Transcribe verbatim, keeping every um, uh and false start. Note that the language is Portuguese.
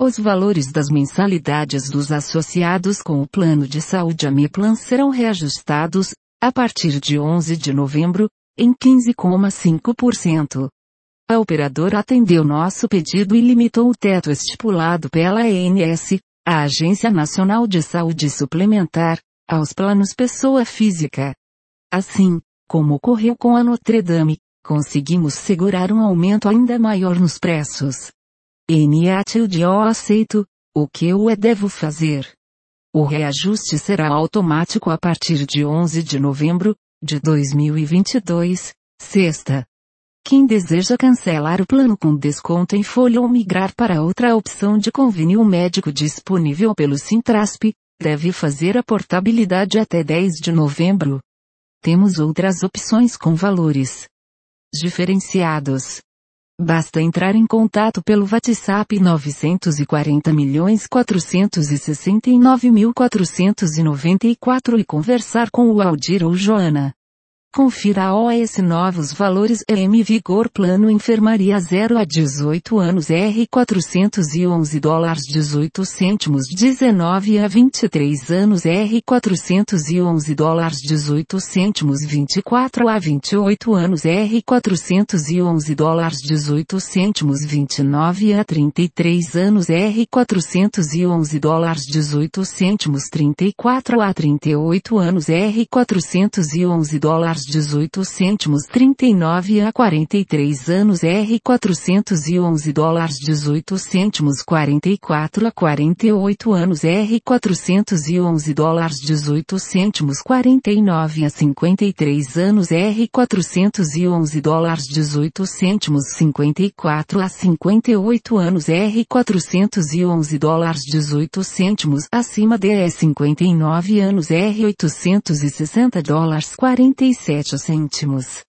Os valores das mensalidades dos associados com o plano de saúde Amiplan serão reajustados, a partir de onze de novembro, em quinze vírgula cinco por cento. A operadora atendeu nosso pedido e limitou o teto estipulado pela A N S, a Agência Nacional de Saúde Suplementar, aos planos pessoa física. Assim, como ocorreu com a Notre Dame, conseguimos segurar um aumento ainda maior nos preços. N A T eu aceito, o que eu devo fazer? O reajuste será automático a partir de onze de novembro, de dois mil e vinte e dois, sexta. Quem deseja cancelar o plano com desconto em folha ou migrar para outra opção de convênio médico disponível pelo Sintrasp, deve fazer a portabilidade até dez de novembro. Temos outras opções com valores diferenciados. Basta entrar em contato pelo WhatsApp nove quatro zero milhões quatrocentos e sessenta e nove mil quatrocentos e noventa e quatro e conversar com o Aldir ou Joana. Confira a O S novos valores E M Vigor Plano Enfermaria zero a dezoito anos R quatrocentos e onze dólares dezoito cêntimos dezenove a vinte e três anos R quatrocentos e onze dólares dezoito cêntimos vinte e quatro a vinte e oito anos R quatrocentos e onze dólares dezoito cêntimos vinte e nove a trinta e três anos R quatrocentos e onze dólares dezoito cêntimos trinta e quatro a trinta e oito anos R quatrocentos e onze dólares dezoito cêntimos trinta e nove a quarenta e três anos R quatrocentos e onze dólares dezoito cêntimos quarenta e quatro a quarenta e oito anos R quatrocentos e onze dólares dezoito cêntimos quarenta e nove a cinquenta e três anos R quatrocentos e onze dólares dezoito cêntimos cinquenta e quatro a cinquenta e oito anos R quatrocentos e onze dólares dezoito cêntimos acima de cinquenta e nove anos R oitocentos e sessenta dólares quarenta e sete cêntimos.